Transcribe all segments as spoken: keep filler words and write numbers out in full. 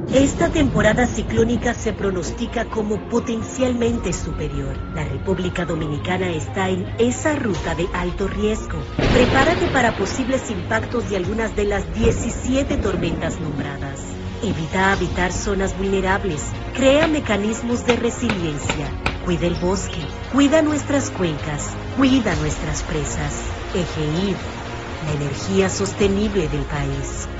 Esta temporada ciclónica se pronostica como potencialmente superior. La República Dominicana está en esa ruta de alto riesgo. Prepárate para posibles impactos de algunas de las diecisiete tormentas nombradas. Evita habitar zonas vulnerables. Crea mecanismos de resiliencia. Cuida el bosque. Cuida nuestras cuencas. Cuida nuestras presas. EGEID, la energía sostenible del país.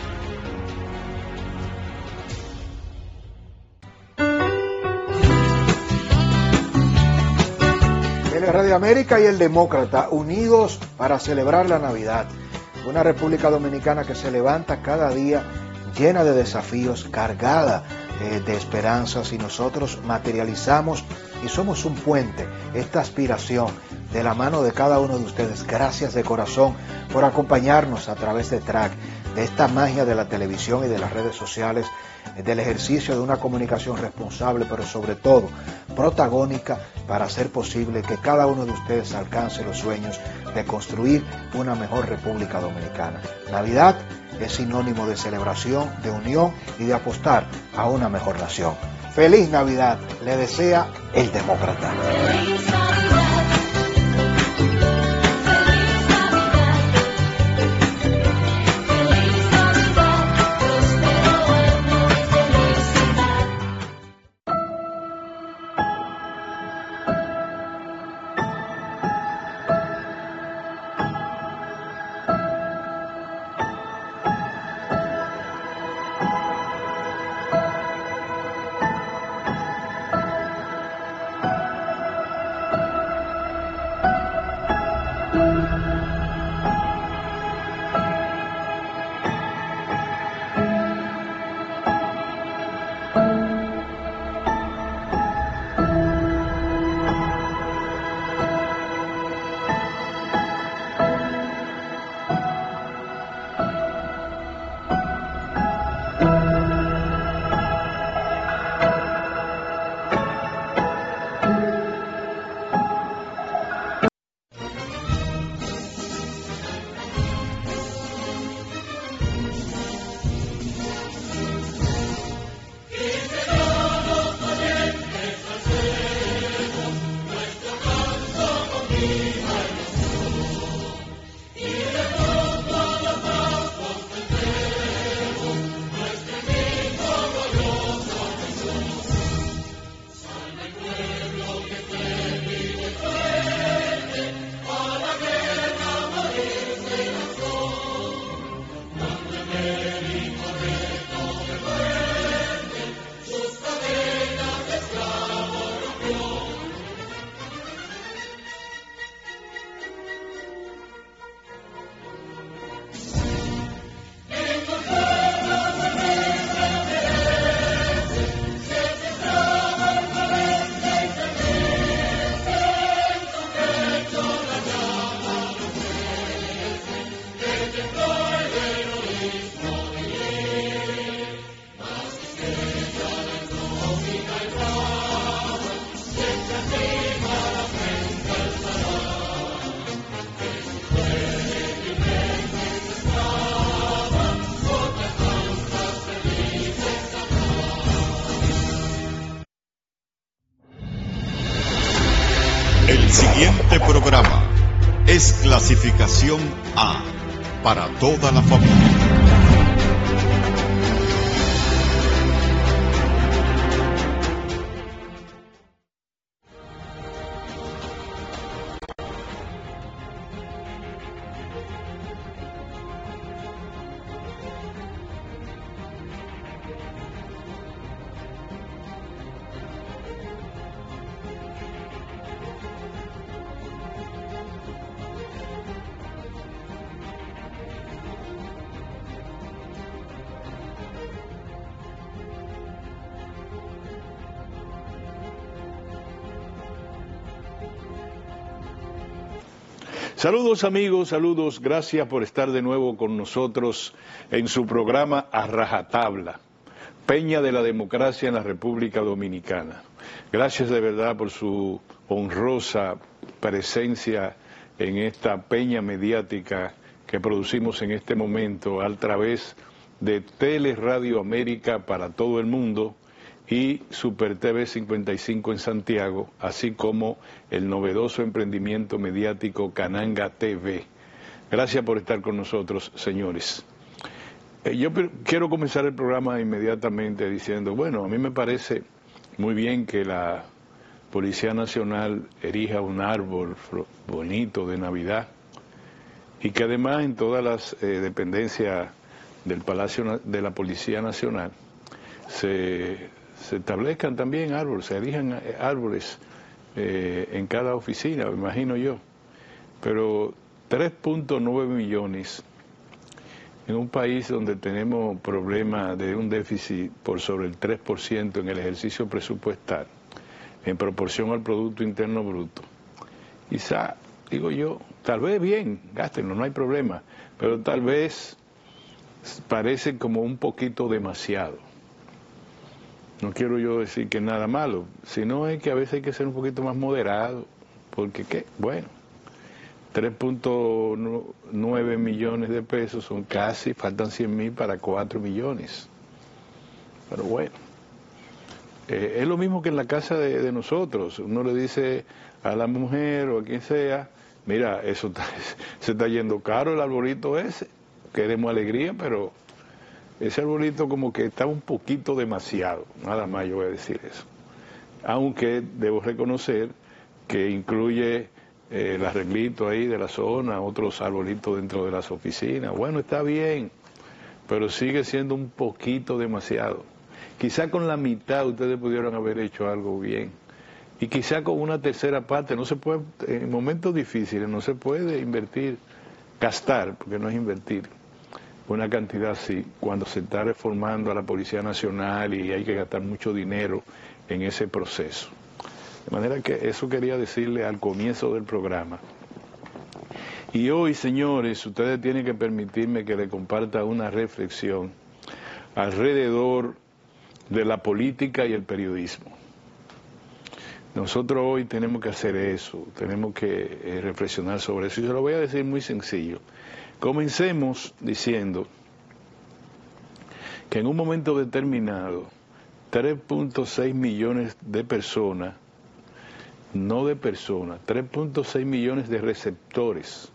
Radio América y El Demócrata, unidos para celebrar la Navidad. Una República Dominicana que se levanta cada día llena de desafíos, cargada eh, de esperanzas, y nosotros materializamos y somos un puente, esta aspiración de la mano de cada uno de ustedes. Gracias de corazón por acompañarnos a través de Track, de esta magia de la televisión y de las redes sociales, del ejercicio de una comunicación responsable, pero sobre todo protagónica, para hacer posible que cada uno de ustedes alcance los sueños de construir una mejor República Dominicana. Navidad es sinónimo de celebración, de unión y de apostar a una mejor nación. ¡Feliz Navidad! Le desea El Demócrata. El siguiente programa es clasificación A, para toda la familia. Saludos amigos, saludos, gracias por estar de nuevo con nosotros en su programa A Rajatabla, Peña de la Democracia en la República Dominicana. Gracias de verdad por su honrosa presencia en esta peña mediática que producimos en este momento a través de Teleradio América para todo el mundo y Super T V cincuenta y cinco en Santiago, así como el novedoso emprendimiento mediático Cananga T V. Gracias por estar con nosotros, señores. Eh, yo quiero comenzar el programa inmediatamente diciendo, bueno, a mí me parece muy bien que la Policía Nacional erija un árbol bonito de Navidad y que además en todas las eh, dependencias del Palacio de la Policía Nacional se, se establezcan también árboles, se erijan árboles eh, en cada oficina, me imagino yo. Pero tres punto nueve millones en un país donde tenemos problemas de un déficit por sobre el tres por ciento en el ejercicio presupuestal, en proporción al Producto Interno Bruto. Quizá, digo yo, tal vez bien, gástenlo, no hay problema, pero tal vez parece como un poquito demasiado. No quiero yo decir que nada malo, sino es que a veces hay que ser un poquito más moderado, porque qué, bueno, tres punto nueve millones de pesos son casi, faltan cien mil para cuatro millones. Pero bueno. Eh, es lo mismo que en la casa de, de nosotros. Uno le dice a la mujer o a quien sea, mira, eso está, se está yendo caro el arbolito ese, queremos alegría, pero ese arbolito como que está un poquito demasiado, nada más yo voy a decir eso. Aunque debo reconocer que incluye eh, el arreglito ahí de la zona, otros arbolitos dentro de las oficinas, bueno, está bien, pero sigue siendo un poquito demasiado. Quizá con la mitad ustedes pudieron haber hecho algo bien. Y quizá con una tercera parte, no se puede, en momentos difíciles no se puede invertir, gastar, porque no es invertir, una cantidad así, cuando se está reformando a la Policía Nacional y hay que gastar mucho dinero en ese proceso. De manera que eso quería decirle al comienzo del programa. Y hoy, señores, ustedes tienen que permitirme que le comparta una reflexión alrededor de la política y el periodismo. Nosotros hoy tenemos que hacer eso, tenemos que eh, reflexionar sobre eso. Y se lo voy a decir muy sencillo. Comencemos diciendo que en un momento determinado, tres punto seis millones de personas, no de personas, tres punto seis millones de receptores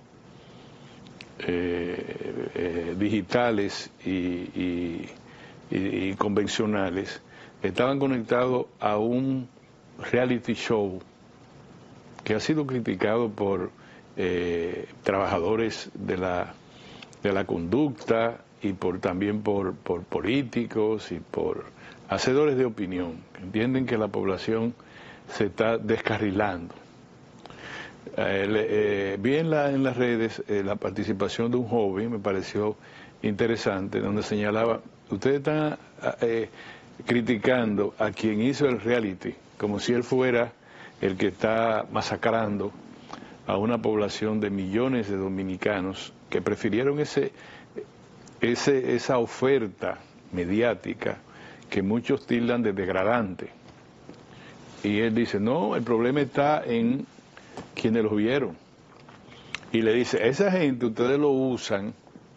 eh, eh, digitales y... y Y, y convencionales, estaban conectados a un reality show que ha sido criticado por eh, trabajadores de la, de la conducta y por también por, por políticos y por hacedores de opinión, que entienden que la población se está descarrilando. Eh, eh, vi en, la, en las redes eh, la participación de un joven, me pareció interesante, donde señalaba, ustedes están eh, criticando a quien hizo el reality, como si él fuera el que está masacrando a una población de millones de dominicanos que prefirieron ese, ese, esa oferta mediática que muchos tildan de degradante. Y él dice, no, el problema está en quienes lo vieron. Y le dice, esa gente ustedes lo usan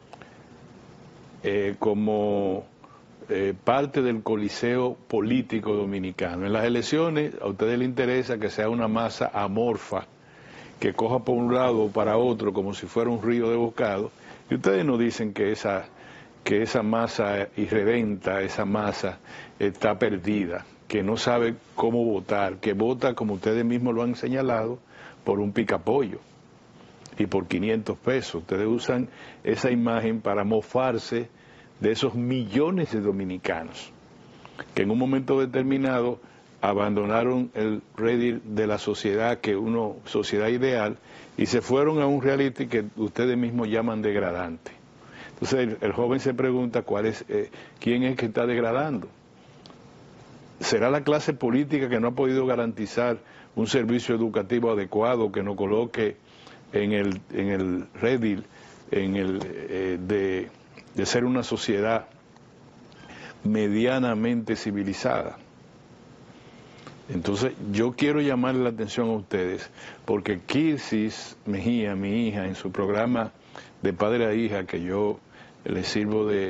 Eh, como eh, parte del coliseo político dominicano. En las elecciones a ustedes les interesa que sea una masa amorfa, que coja por un lado o para otro como si fuera un río de bocado, y ustedes nos dicen que esa, que esa masa irredenta, esa masa está perdida, que no sabe cómo votar, que vota, como ustedes mismos lo han señalado, por un picapollo y por quinientos pesos. Ustedes usan esa imagen para mofarse de esos millones de dominicanos que en un momento determinado abandonaron el redil de la sociedad, que uno, sociedad ideal, y se fueron a un reality que ustedes mismos llaman degradante. Entonces el, el joven se pregunta cuál es, eh, quién es que está degradando. ¿Será la clase política que no ha podido garantizar un servicio educativo adecuado, que no coloque en el, en el redil en el, eh, de, de ser una sociedad medianamente civilizada? Entonces yo quiero llamarle la atención a ustedes, porque Kirsis Mejía, mi hija, en su programa de padre a hija, que yo le sirvo de,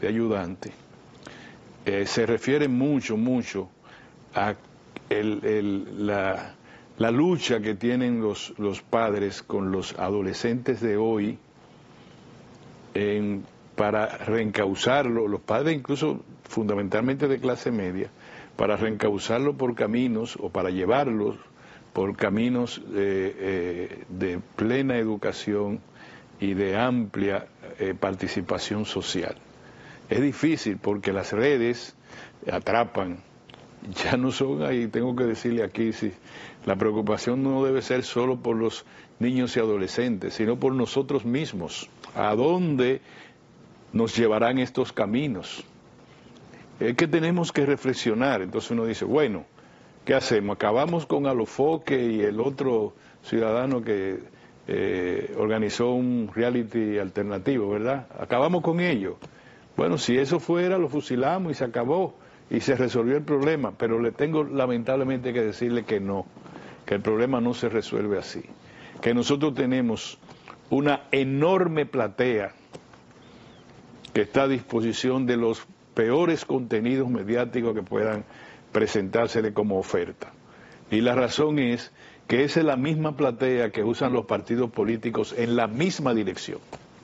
de ayudante, eh, se refiere mucho, mucho a el, el, la, la lucha que tienen los, los padres con los adolescentes de hoy en, para reencauzarlo, los padres incluso fundamentalmente de clase media, para reencauzarlo por caminos o para llevarlos por caminos eh, eh, de plena educación y de amplia eh, participación social. Es difícil porque las redes atrapan, ya no son ahí, tengo que decirle aquí, sí, la preocupación no debe ser solo por los niños y adolescentes, sino por nosotros mismos. ¿A dónde nos llevarán estos caminos? Es que tenemos que reflexionar. Entonces uno dice, bueno, ¿qué hacemos? Acabamos con Alofoque y el otro ciudadano que eh, organizó un reality alternativo, ¿verdad? Acabamos con ello. Bueno, si eso fuera, lo fusilamos y se acabó y se resolvió el problema, pero le tengo lamentablemente que decirle que no, que el problema no se resuelve así, que nosotros tenemos una enorme platea que está a disposición de los peores contenidos mediáticos que puedan presentársele como oferta. Y la razón es que esa es la misma platea que usan los partidos políticos en la misma dirección.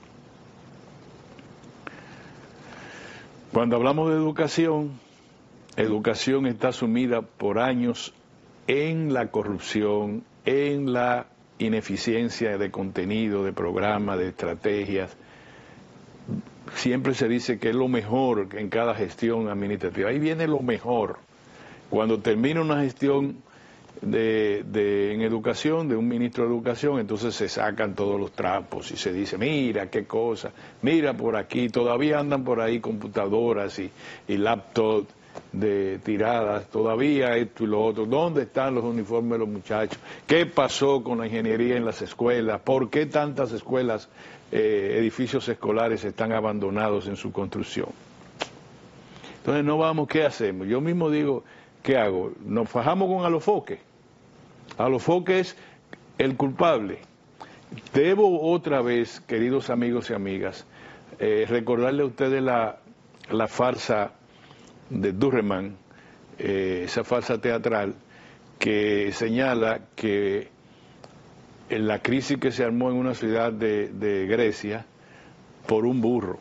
Cuando hablamos de educación, educación está sumida por años en la corrupción, en la ineficiencia de contenido, de programas, de estrategias. Siempre se dice que es lo mejor en cada gestión administrativa. Ahí viene lo mejor. Cuando termina una gestión de, de, en educación, de un ministro de educación, entonces se sacan todos los trapos y se dice, mira qué cosa, mira por aquí, todavía andan por ahí computadoras y, y laptops de tiradas, todavía esto y lo otro, ¿dónde están los uniformes de los muchachos? ¿Qué pasó con la ingeniería en las escuelas? ¿Por qué tantas escuelas, eh, edificios escolares están abandonados en su construcción? Entonces no vamos, ¿qué hacemos? Yo mismo digo, ¿qué hago? Nos fajamos con Alofoque. Alofoque es el culpable. Debo otra vez, queridos amigos y amigas, eh, recordarle a ustedes la, la farsa de Durreman, eh, esa farsa teatral que señala que en la crisis que se armó en una ciudad de, de Grecia por un burro,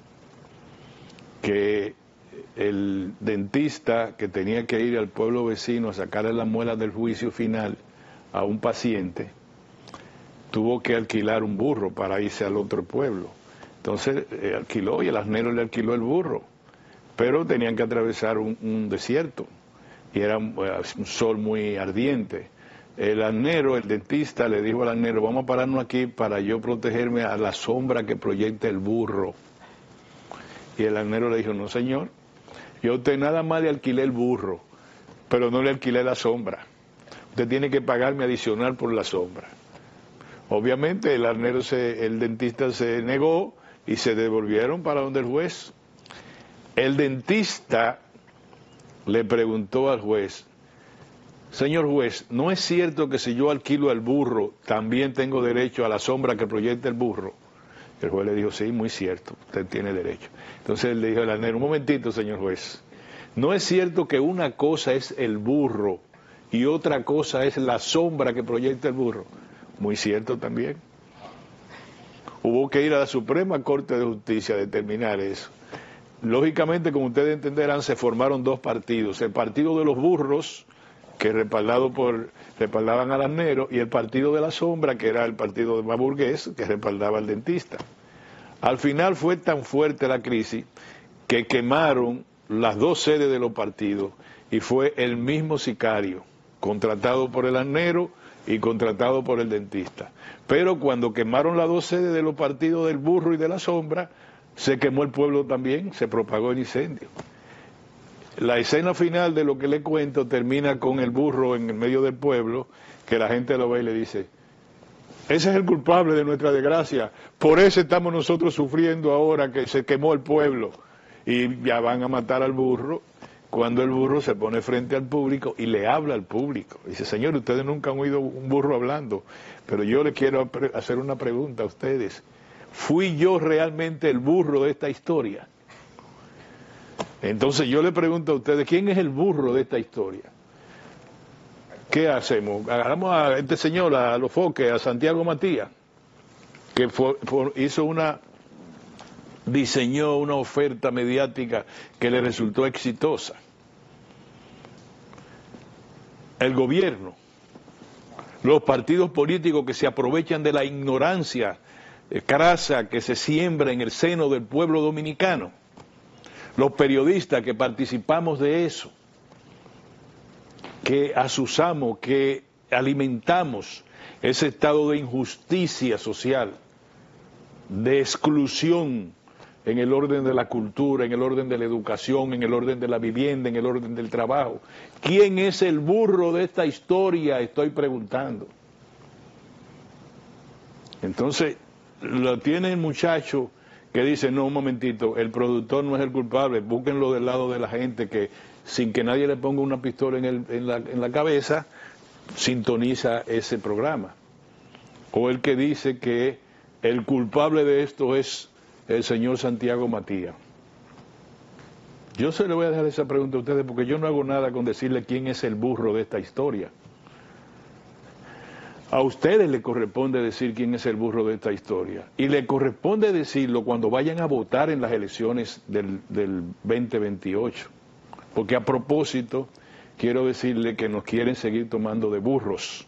que el dentista que tenía que ir al pueblo vecino a sacarle las muelas del juicio final a un paciente, tuvo que alquilar un burro para irse al otro pueblo. Entonces eh, alquiló y el asnero le alquiló el burro, pero tenían que atravesar un, un desierto y era un, un sol muy ardiente. El asnero, el dentista, le dijo al asnero, vamos a pararnos aquí para yo protegerme a la sombra que proyecta el burro. Y el asnero le dijo, no señor, yo a usted nada más le alquilé el burro, pero no le alquilé la sombra. Usted tiene que pagarme adicional por la sombra. Obviamente el asnero, se, el dentista se negó y se devolvieron para donde el juez. El dentista le preguntó al juez, señor juez, ¿no es cierto que si yo alquilo el burro, también tengo derecho a la sombra que proyecta el burro? El juez le dijo, sí, muy cierto, usted tiene derecho. Entonces él le dijo al asnero, un momentito, señor juez, ¿no es cierto que una cosa es el burro y otra cosa es la sombra que proyecta el burro? Muy cierto también. Hubo que ir a la Suprema Corte de Justicia a determinar eso. Lógicamente, como ustedes entenderán, se formaron dos partidos. El partido de los burros, que respaldado por, respaldaban al asnero, y el partido de la sombra, que era el partido más burgués, que respaldaba al dentista. Al final fue tan fuerte la crisis que quemaron las dos sedes de los partidos y fue el mismo sicario, contratado por el asnero y contratado por el dentista. Pero cuando quemaron las dos sedes de los partidos del burro y de la sombra, se quemó el pueblo también, se propagó el incendio. La escena final de lo que le cuento termina con el burro en el medio del pueblo, que la gente lo ve y le dice, ese es el culpable de nuestra desgracia, por eso estamos nosotros sufriendo ahora que se quemó el pueblo. Y ya van a matar al burro, cuando el burro se pone frente al público y le habla al público. Dice, señor, ustedes nunca han oído un burro hablando, pero yo le quiero hacer una pregunta a ustedes. ¿Fui yo realmente el burro de esta historia? Entonces yo le pregunto a ustedes, ¿quién es el burro de esta historia? ¿Qué hacemos? Agarramos a este señor, a los foques, a Santiago Matías, que fue, fue, hizo una, diseñó una oferta mediática que le resultó exitosa. El gobierno, los partidos políticos que se aprovechan de la ignorancia crasa que se siembra en el seno del pueblo dominicano, los periodistas que participamos de eso, que asusamos, que alimentamos ese estado de injusticia social, de exclusión en el orden de la cultura, en el orden de la educación, en el orden de la vivienda, en el orden del trabajo. ¿Quién es el burro de esta historia? Estoy preguntando. Entonces, lo tiene el muchacho que dice, no, un momentito, el productor no es el culpable, búsquenlo del lado de la gente que, sin que nadie le ponga una pistola en, el, en, la, en la cabeza, sintoniza ese programa. O el que dice que el culpable de esto es el señor Santiago Matías. Yo se le voy a dejar esa pregunta a ustedes porque yo no hago nada con decirle quién es el burro de esta historia. A ustedes les corresponde decir quién es el burro de esta historia. Y le corresponde decirlo cuando vayan a votar en las elecciones del, del veinte veintiocho. Porque a propósito, quiero decirle que nos quieren seguir tomando de burros.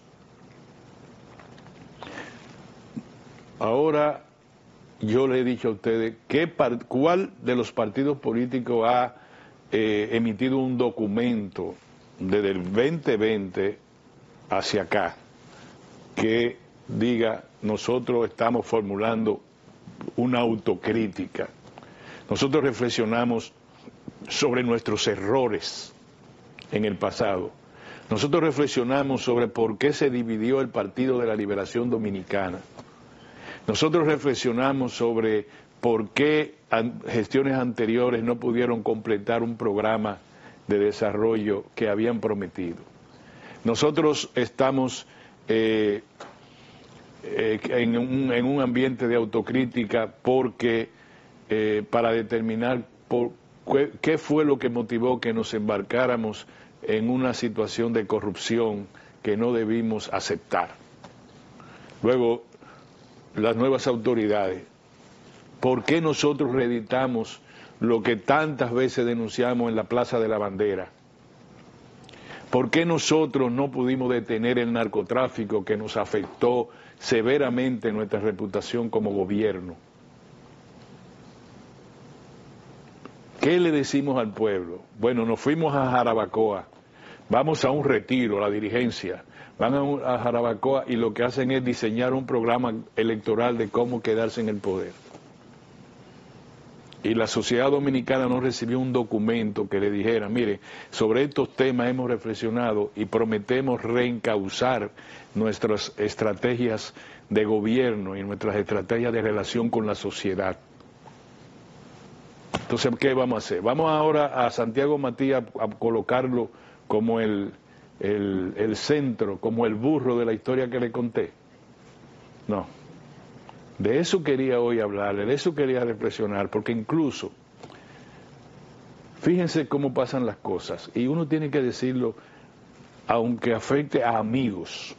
Ahora, yo le he dicho a ustedes, ¿qué par, ¿cuál de los partidos políticos ha eh, emitido un documento desde el veinte veinte hacia acá que diga, nosotros estamos formulando una autocrítica? Nosotros reflexionamos sobre nuestros errores en el pasado. Nosotros reflexionamos sobre por qué se dividió el Partido de la Liberación Dominicana. Nosotros reflexionamos sobre por qué gestiones anteriores no pudieron completar un programa de desarrollo que habían prometido. Nosotros estamos eh, eh, en, un, en un ambiente de autocrítica porque eh, para determinar por, qué, qué fue lo que motivó que nos embarcáramos en una situación de corrupción que no debimos aceptar. Luego, las nuevas autoridades, ¿por qué nosotros reeditamos lo que tantas veces denunciamos en la Plaza de la Bandera? ¿Por qué nosotros no pudimos detener el narcotráfico que nos afectó severamente nuestra reputación como gobierno? ¿Qué le decimos al pueblo? Bueno, nos fuimos a Jarabacoa, vamos a un retiro, la dirigencia, van a, a Jarabacoa y lo que hacen es diseñar un programa electoral de cómo quedarse en el poder. Y la sociedad dominicana no recibió un documento que le dijera, mire, sobre estos temas hemos reflexionado y prometemos reencauzar nuestras estrategias de gobierno y nuestras estrategias de relación con la sociedad. Entonces, ¿qué vamos a hacer? Vamos ahora a Santiago Matías a colocarlo como el... El, el centro, como el burro de la historia que le conté. No. De eso quería hoy hablarle, de eso quería reflexionar, porque incluso, fíjense cómo pasan las cosas, y uno tiene que decirlo, aunque afecte a amigos.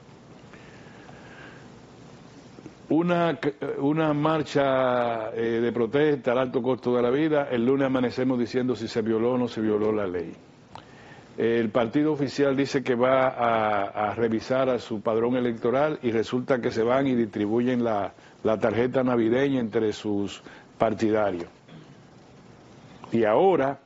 Una, una marcha eh, de protesta al alto costo de la vida, el lunes amanecemos diciendo si se violó o no se violó la ley. El partido oficial dice que va a, a revisar a su padrón electoral y resulta que se van y distribuyen la, la tarjeta navideña entre sus partidarios. Y ahora,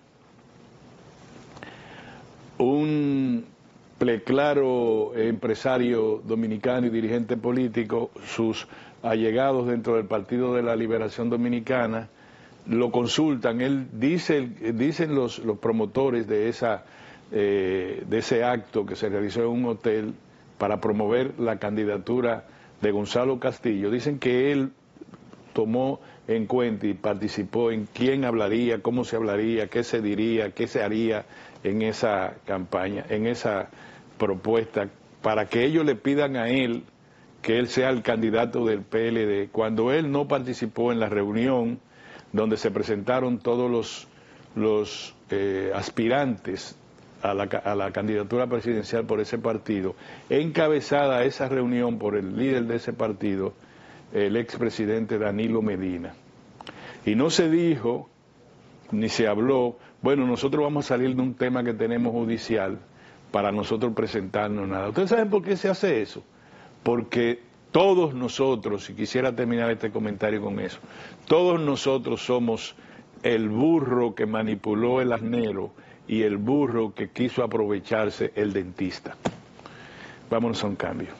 un preclaro empresario dominicano y dirigente político, sus allegados dentro del Partido de la Liberación Dominicana, lo consultan. Él dice, dicen los, los promotores de esa... Eh, de ese acto que se realizó en un hotel para promover la candidatura de Gonzalo Castillo, dicen que él tomó en cuenta y participó en quién hablaría, cómo se hablaría, qué se diría, qué se haría en esa campaña, en esa propuesta, para que ellos le pidan a él que él sea el candidato del P L D, cuando él no participó en la reunión donde se presentaron todos los los eh, aspirantes a la, a la candidatura presidencial por ese partido, encabezada esa reunión por el líder de ese partido, el expresidente Danilo Medina. Y no se dijo, ni se habló, bueno, nosotros vamos a salir de un tema que tenemos judicial para nosotros presentarnos nada. ¿Ustedes saben por qué se hace eso? Porque todos nosotros, y quisiera terminar este comentario con eso, todos nosotros somos el burro que manipuló el asnero y el burro que quiso aprovecharse el dentista. Vámonos a un cambio.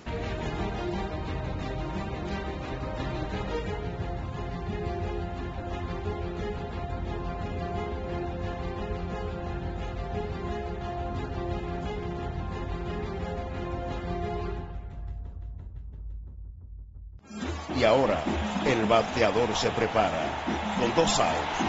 Y ahora, el bateador se prepara con dos outs.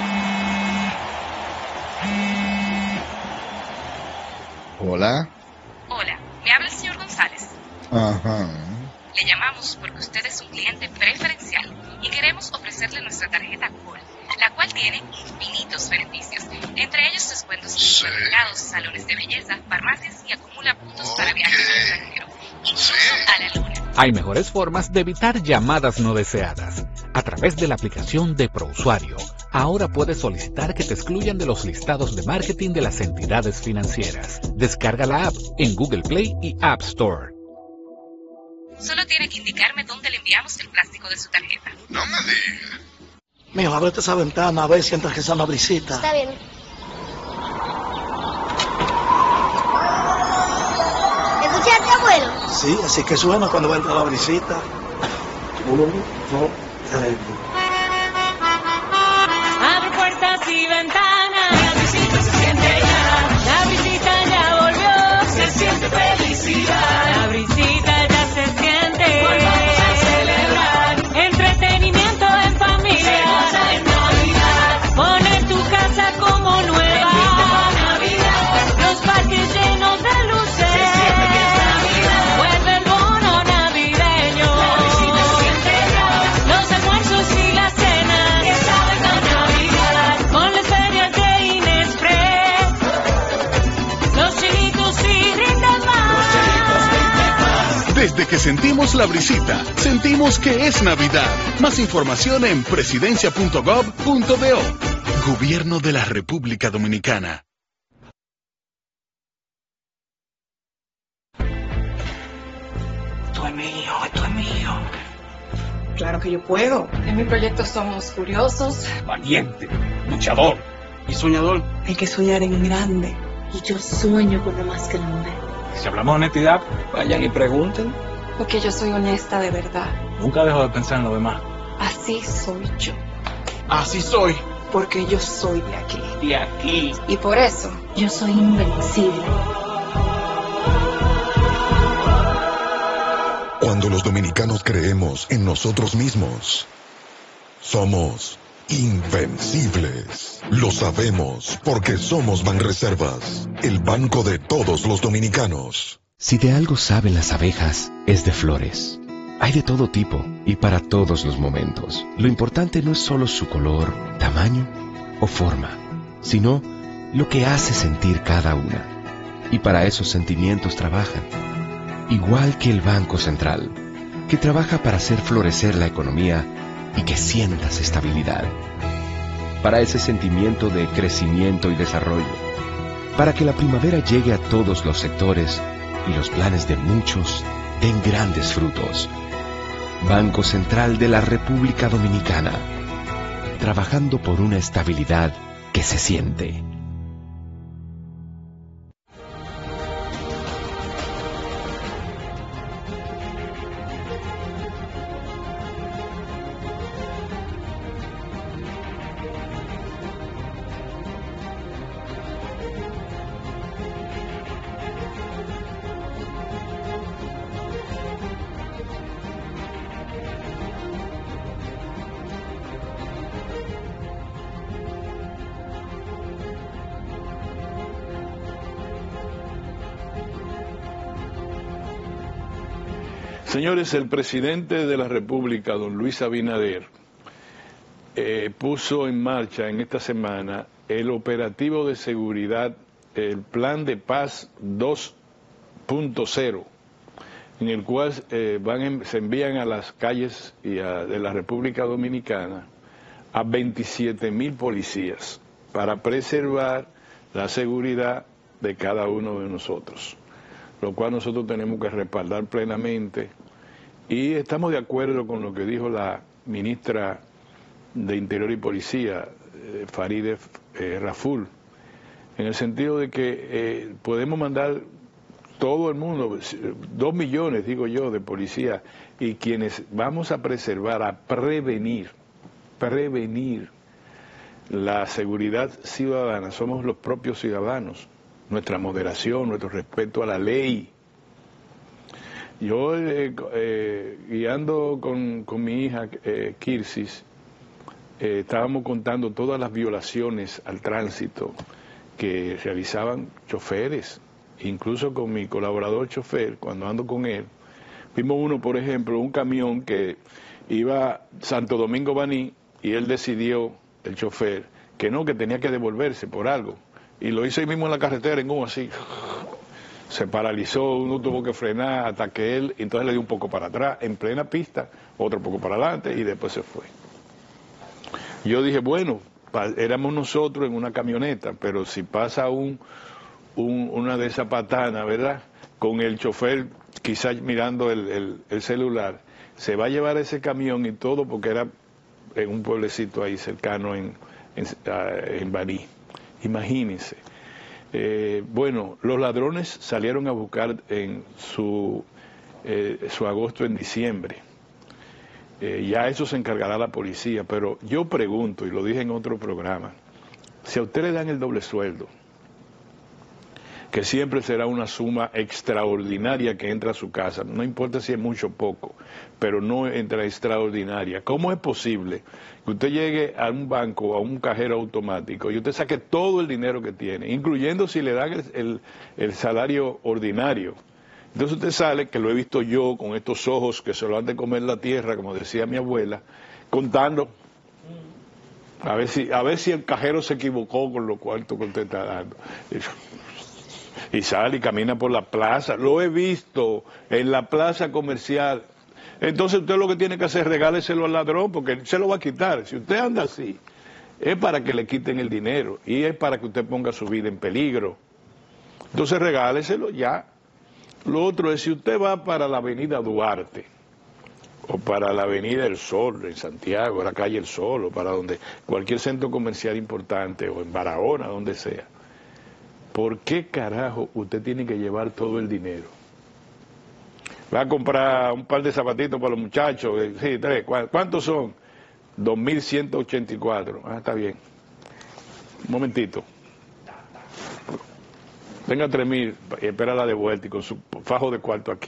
Hola. Hola, me habla el señor González. Ajá. Le llamamos porque usted es un cliente preferencial y queremos ofrecerle nuestra tarjeta Gold, la cual tiene infinitos beneficios, entre ellos descuentos en Sí. supermercados, salones de belleza, farmacias y acumula puntos Ok. para viajes al extranjero, incluso Sí. a la luna. Hay mejores formas de evitar llamadas no deseadas. A través de la aplicación de ProUsuario, ahora puedes solicitar que te excluyan de los listados de marketing de las entidades financieras. Descarga la app en Google Play y App Store. Solo tiene que indicarme dónde le enviamos el plástico de su tarjeta. No me digas. Mijo, ábrete esa ventana a ver si entra que esa una brisita. Está bien. ¿Escuchaste, abuelo? Sí, así que suena cuando va a entrar la brisita. Uno, dos, tres. Abre puertas y ventanas, la brisita se siente ya, la brisita ya volvió, se siente felicidad, la brisita ya se siente, volvamos a celebrar, entretenimiento en familia, se goza en Navidad, pone tu casa como nueva, Navidad, los parques llenos de luces, se siente que es Navidad, vuelve el bono navideño, la brisita se siente ya, los almuerzos y la cena, que saben a Navidad, con las ferias de Inexpress, los chinitos sí rinden más. Desde que sentimos la brisita, sentimos que es Navidad. Más información en presidencia punto gov punto do. Gobierno de la República Dominicana. Esto es mío, esto es mío. Claro que yo puedo. En mi proyecto somos curiosos, valiente, luchador y soñador. hay que soñar en grande. Y yo sueño con lo más grande. Si hablamos de honestidad, vayan y pregunten. Porque yo soy honesta de verdad. Nunca dejo de pensar en lo demás. Así soy yo. Así soy. Porque yo soy de aquí. De aquí. Y por eso, Yo soy invencible. Cuando los dominicanos creemos en nosotros mismos, somos invencibles. Lo sabemos porque somos Banreservas, el banco de todos los dominicanos. Si de algo saben las abejas, es de flores. Hay de todo tipo y para todos los momentos. Lo importante no es solo su color, tamaño o forma, sino lo que hace sentir cada una. Y para esos sentimientos trabajan. Igual que el Banco Central, que trabaja para hacer florecer la economía y que sientas estabilidad. Para ese sentimiento de crecimiento y desarrollo. Para que la primavera llegue a todos los sectores y los planes de muchos den grandes frutos. Banco Central de la República Dominicana, trabajando por una estabilidad que se siente. Señores, el presidente de la República, don Luis Abinader, eh, puso en marcha en esta semana el operativo de seguridad, el plan de paz dos punto cero, en el cual eh, van en, se envían a las calles y a, de la República Dominicana a veintisiete mil policías para preservar la seguridad de cada uno de nosotros, lo cual nosotros tenemos que respaldar plenamente, y estamos de acuerdo con lo que dijo la ministra de Interior y Policía, eh, Farideh eh, Raful, en el sentido de que eh, podemos mandar todo el mundo, dos millones, digo yo, de policías, y quienes vamos a preservar, a prevenir, prevenir la seguridad ciudadana, somos los propios ciudadanos, nuestra moderación, nuestro respeto a la ley. Yo, eh, eh, guiando con, con mi hija eh, Kirsis, eh, estábamos contando todas las violaciones al tránsito que realizaban choferes, incluso con mi colaborador chofer, cuando ando con él. Vimos uno, por ejemplo, un camión que iba Santo Domingo Baní, y él decidió, el chofer, que no, que tenía que devolverse por algo, y lo hizo ahí mismo en la carretera, en uno así, se paralizó, uno tuvo que frenar hasta que él, entonces le dio un poco para atrás, en plena pista, otro poco para adelante, y después se fue. Yo dije, bueno, éramos nosotros en una camioneta, pero si pasa un, un una de esas patanas, ¿verdad?, con el chofer quizás mirando el, el, el celular, se va a llevar ese camión y todo, porque era en un pueblecito ahí cercano en, en, en Baní. Imagínense. Eh, bueno, los ladrones salieron a buscar en su, eh, su agosto en diciembre. Eh, ya eso se encargará la policía, pero yo pregunto, y lo dije en otro programa, si a usted le dan el doble sueldo, que siempre será una suma extraordinaria que entra a su casa, no importa si es mucho o poco, pero no entra extraordinaria. ¿Cómo es posible que usted llegue a un banco o a un cajero automático y usted saque todo el dinero que tiene, incluyendo si le dan el, el, el salario ordinario? Entonces usted sale, que lo he visto yo con estos ojos que se lo han de comer la tierra, como decía mi abuela, contando, a ver si, a ver si el cajero se equivocó con los cuartos que usted está dando. Y sale y camina por la plaza, lo he visto en la plaza comercial. Entonces usted lo que tiene que hacer es regáleselo al ladrón, porque él se lo va a quitar. Si usted anda así, es para que le quiten el dinero y es para que usted ponga su vida en peligro. Entonces regáleselo ya. Lo otro es, si usted va para la avenida Duarte o para la avenida El Sol en Santiago, la calle El Sol, o para donde cualquier centro comercial importante, o en Barahona, donde sea, ¿por qué carajo usted tiene que llevar todo el dinero? Va a comprar un par de zapatitos para los muchachos, sí, tres, ¿cuántos son? dos mil ciento ochenta y cuatro. Ah, está bien. Un momentito. Venga tres mil y espérala de vuelta y con su fajo de cuarto aquí.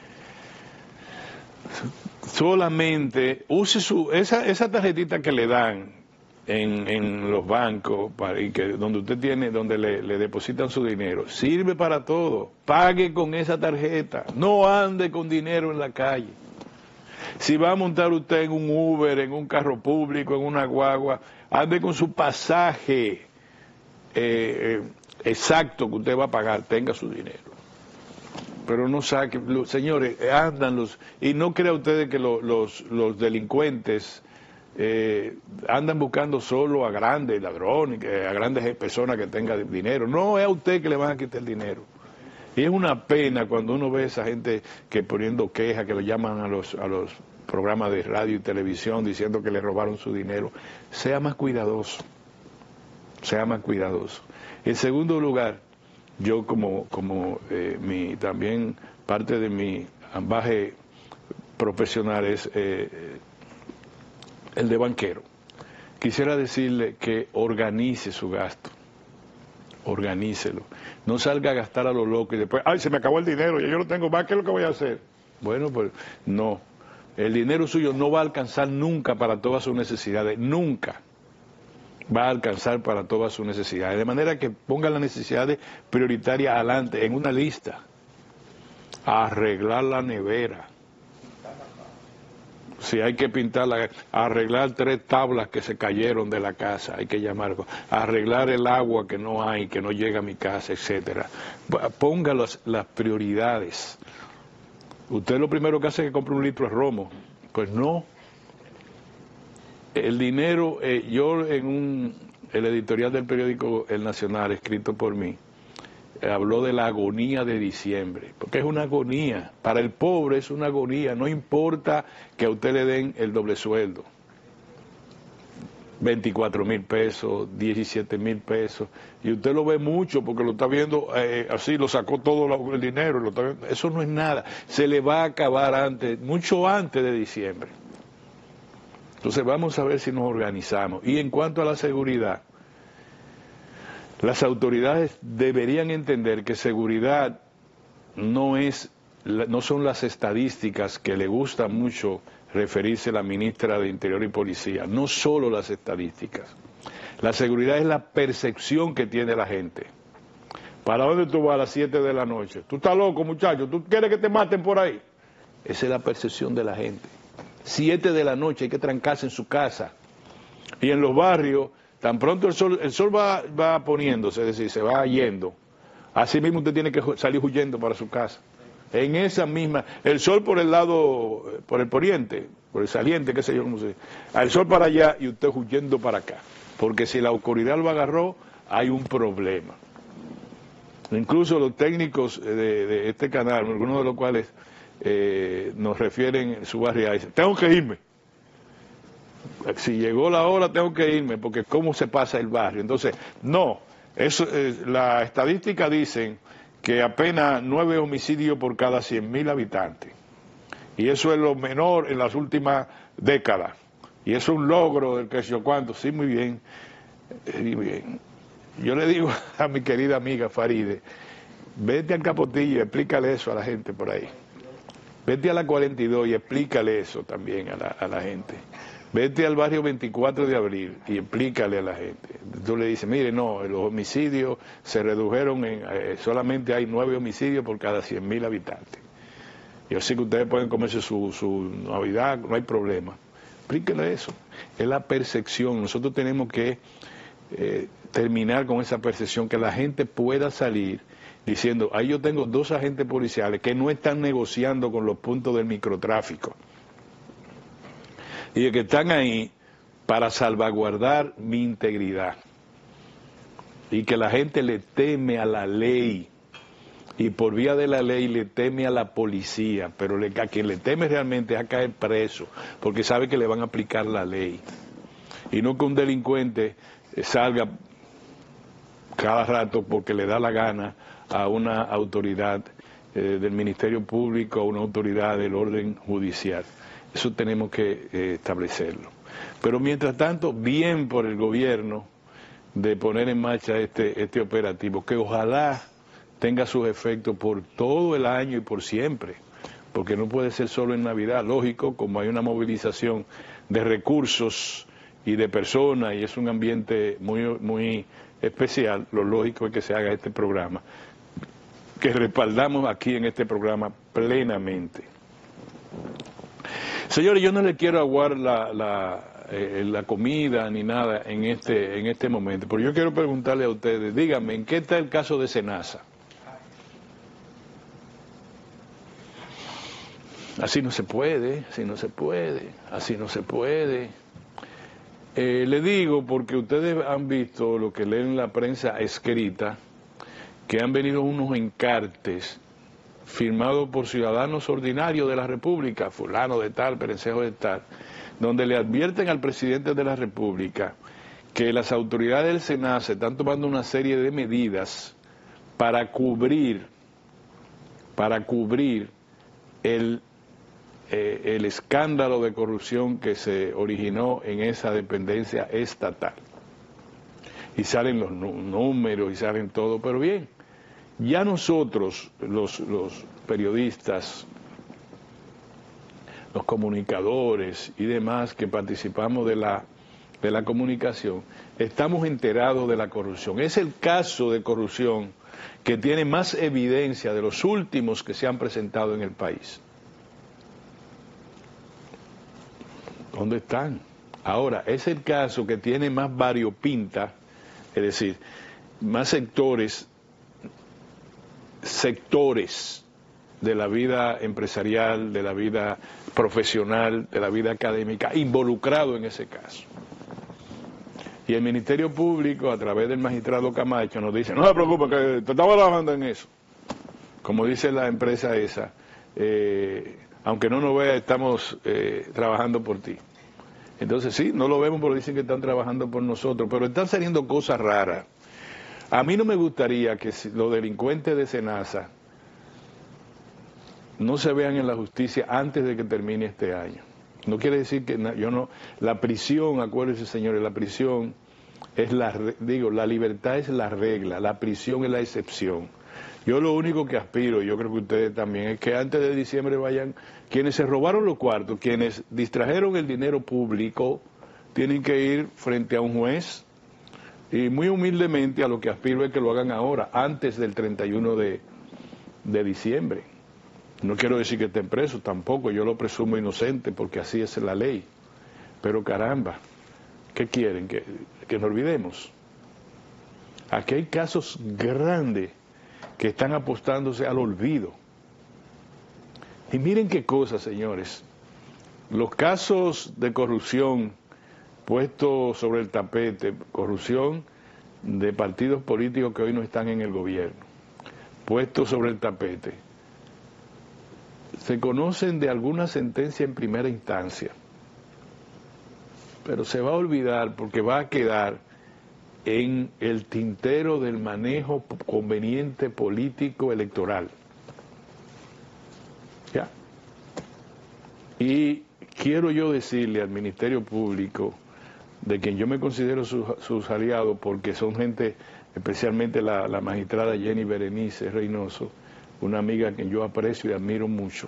Solamente use su esa, esa tarjetita que le dan en, en los bancos, para, y que donde usted tiene, donde le, le depositan su dinero, sirve para todo. Pague con esa tarjeta, no ande con dinero en la calle. Si va a montar usted en un Uber, en un carro público, en una guagua, ande con su pasaje eh, eh, exacto que usted va a pagar, tenga su dinero. Pero no saque, los, señores, andan los, y no crea ustedes que lo, los, los delincuentes eh, andan buscando solo a grandes ladrones, a grandes personas que tengan dinero. No es a usted que le van a quitar el dinero. Y es una pena cuando uno ve a esa gente que poniendo quejas, que lo llaman a los, a los programas de radio y televisión diciendo que le robaron su dinero. Sea más cuidadoso, sea más cuidadoso. En segundo lugar, yo como, como eh, mi, también parte de mi ambaje profesional es eh, el de banquero. Quisiera decirle que organice su gasto, organícelo. No salga a gastar a lo loco y después, ay, se me acabó el dinero, ya yo no tengo más, ¿qué es lo que voy a hacer? Bueno, pues no. El dinero suyo no va a alcanzar nunca para todas sus necesidades, nunca va a alcanzar para todas sus necesidades. De manera que ponga las necesidades prioritarias adelante, en una lista. Arreglar la nevera. Si hay que pintarla, arreglar tres tablas que se cayeron de la casa, hay que llamar, arreglar el agua que no hay, que no llega a mi casa, etcétera. Ponga las, las prioridades. Usted lo primero que hace es que compre un litro de romo. Pues no. El dinero, eh, yo en un, el editorial del periódico El Nacional, escrito por mí, eh, habló de la agonía de diciembre, porque es una agonía. Para el pobre es una agonía, no importa que a usted le den el doble sueldo. veinticuatro mil pesos, diecisiete mil pesos, y usted lo ve mucho porque lo está viendo eh, así, lo sacó todo lo, el dinero, lo está viendo. Eso no es nada, se le va a acabar antes, mucho antes de diciembre. Entonces vamos a ver si nos organizamos. Y en cuanto a la seguridad, las autoridades deberían entender que seguridad no es, no son las estadísticas que le gusta mucho referirse a la ministra de Interior y Policía, no solo las estadísticas. La seguridad es la percepción que tiene la gente. ¿Para dónde tú vas a las siete de la noche? ¿Tú estás loco, muchacho? ¿Tú quieres que te maten por ahí? Esa es la percepción de la gente. siete de la noche hay que trancarse en su casa. Y en los barrios, tan pronto el sol, el sol va, va poniéndose, es decir, se va yendo, así mismo usted tiene que salir huyendo para su casa. En esa misma, el sol por el lado, por el poniente, por el saliente, qué sé yo, cómo se dice, al sol para allá y usted huyendo para acá. Porque si la oscuridad lo agarró, hay un problema. Incluso los técnicos de, de este canal, algunos de los cuales eh, nos refieren su barrio, dicen, tengo que irme. Si llegó la hora, tengo que irme, porque cómo se pasa el barrio. Entonces, no, eso, eh, la estadística dicen que apenas nueve homicidios por cada cien mil habitantes. Y eso es lo menor en las últimas décadas. Y eso es un logro del que yo cuánto, sí, muy bien, muy bien. Yo le digo a mi querida amiga Faride, vete al Capotillo y explícale eso a la gente por ahí. Vete a la cuarenta y dos y explícale eso también a la, a la gente. Vete al barrio veinticuatro de abril y explícale a la gente. Tú le dices, mire, no, los homicidios se redujeron, en eh, solamente hay nueve homicidios por cada cien mil habitantes. Y así que ustedes pueden comerse su, su Navidad, no hay problema. Explíquele eso. Es la percepción. Nosotros tenemos que eh, terminar con esa percepción, que la gente pueda salir diciendo, ahí yo tengo dos agentes policiales que no están negociando con los puntos del microtráfico. Y que están ahí para salvaguardar mi integridad. Y que la gente le teme a la ley. Y por vía de la ley le teme a la policía. Pero le, a quien le teme realmente es a caer preso. Porque sabe que le van a aplicar la ley. Y no que un delincuente salga cada rato porque le da la gana a una autoridad eh, del Ministerio Público, a una autoridad del orden judicial. Eso tenemos que eh, establecerlo. Pero mientras tanto, bien por el gobierno de poner en marcha este, este operativo, que ojalá tenga sus efectos por todo el año y por siempre, porque no puede ser solo en Navidad. Lógico, como hay una movilización de recursos y de personas, y es un ambiente muy, muy especial, lo lógico es que se haga este programa, que respaldamos aquí en este programa plenamente. Señores, yo no le quiero aguar la, la, eh, la comida ni nada en este, en este momento, pero yo quiero preguntarle a ustedes, díganme, ¿en qué está el caso de Senasa? Así no se puede, así no se puede, así no se puede. Eh, le digo porque ustedes han visto lo que leen en la prensa escrita, que han venido unos encartes firmado por ciudadanos ordinarios de la República, fulano de tal, perencejo de tal, donde le advierten al presidente de la República que las autoridades del Senasa están tomando una serie de medidas para cubrir, para cubrir el, eh, el escándalo de corrupción que se originó en esa dependencia estatal. Y salen los números y salen todo, pero bien. Ya nosotros, los, los periodistas, los comunicadores y demás que participamos de la, de la comunicación, estamos enterados de la corrupción. Es el caso de corrupción que tiene más evidencia de los últimos que se han presentado en el país. ¿Dónde están? Ahora, es el caso que tiene más variopinta, es decir, más sectores, sectores de la vida empresarial, de la vida profesional, de la vida académica, involucrado en ese caso. Y el Ministerio Público, a través del magistrado Camacho, nos dice, no se preocupe, que te estamos trabajando en eso. Como dice la empresa esa, eh, aunque no nos vea, estamos eh, trabajando por ti. Entonces sí, no lo vemos, pero dicen que están trabajando por nosotros, pero están saliendo cosas raras. A mí no me gustaría que los delincuentes de Senasa no se vean en la justicia antes de que termine este año. No quiere decir que yo no... La prisión, acuérdense señores, la prisión es la... Digo, la libertad es la regla, la prisión es la excepción. Yo lo único que aspiro, y yo creo que ustedes también, es que antes de diciembre vayan, quienes se robaron los cuartos, quienes distrajeron el dinero público, tienen que ir frente a un juez, y muy humildemente a lo que aspiro es que lo hagan ahora, antes del treinta y uno de diciembre. No quiero decir que estén presos tampoco, yo lo presumo inocente porque así es la ley. Pero caramba, ¿qué quieren? Que, que nos olvidemos. Aquí hay casos grandes que están apostándose al olvido. Y miren qué cosa, señores. Los casos de corrupción puestos sobre el tapete, corrupción de partidos políticos que hoy no están en el gobierno, puestos sobre el tapete, se conocen de alguna sentencia en primera instancia, pero se va a olvidar porque va a quedar en el tintero del manejo conveniente político electoral. ¿Ya? Y quiero yo decirle al Ministerio Público, de quien yo me considero sus, sus aliados, porque son gente, especialmente la, la magistrada Jenny Berenice Reynoso, una amiga que yo aprecio y admiro mucho,